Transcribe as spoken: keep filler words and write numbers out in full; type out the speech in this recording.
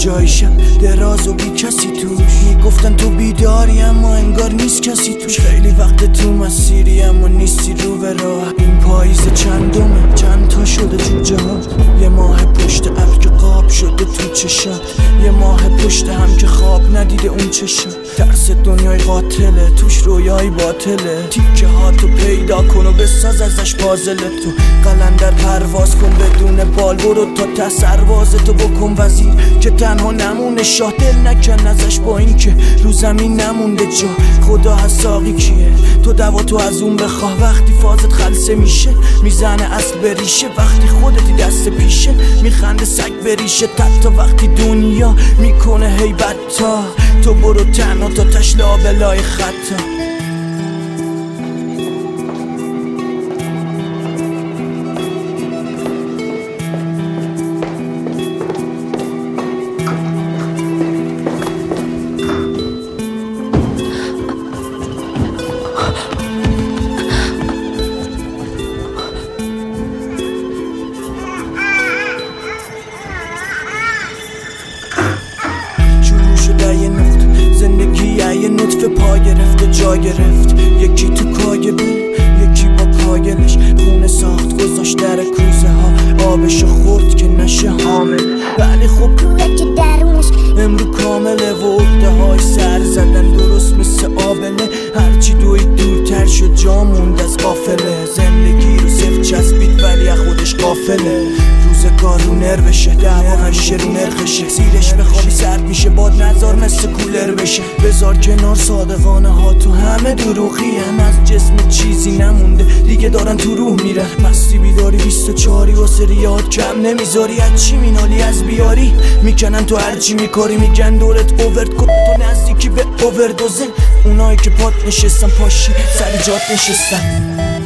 جایشم دراز و بی کسی توش. میگفتن تو بیداری اما انگار نیست کسی توش. خیلی وقت تو مسیری اما نیستی رو به راه. این پاییز چندمه چند تا شده تو جهان. یه ماه پشت ابر که قاب شده تو چشم. یه ماه پشت هم که خواب ندیده اون چشم. ترس دنیای قاتله توش رویای باطله. تیکه ها تو پیدا کن و بساز ازش پازل. تو قلندر پرواز کن بدون بال. برو تا ته سرواز تو بکن وزیر که تنها نمونه شاه. دل نکن ازش با این که رو زمین نمونده جا. خدا حساقی کیه تو دوا تو از اون بخواه. وقتی فازت خلصه میشه میزنه اصل بریشه. وقتی خودتی دست پیشه میخنده سگ بریشه. تا وقتی دنیا میکنه هیبت تا تو برو تنها تا تش لابلای خطا. یه نقط زندگی یه نطفه پا گرفته جا گرفت. یکی تو کاگبه یکی با کاگلش. خونه ساخت گذاشت در کوزه ها آبشو خورد که نشه حامل. ولی خب کوه که درونش امرو کامله و عقده های سر زدن درست مثل آبله. هرچی دوی دورتر شد جا موند از قافله. زندگی رو صفر چسبید ولی از خودش قافله. روزگار رو نروشه دعوا همیشه رو نرخشه. زیرش بخوابی سرد میشه باد نزار مثل کولر بشه. بذار کنار صادقانه ها تو همه دروغی هم. از جسم چیزی نمونده دیگه دارن تو روح میرن. مستی بیداری بیست و چاری واسه ریاد کم نمیذاری. از چی مینالی از بیاری میکنن تو هرچی میکاری. میگن دورت اوورد کن تو نزدیکی به اووردوزه. اونایی که پات نشستن پاشی سر جات نشستن.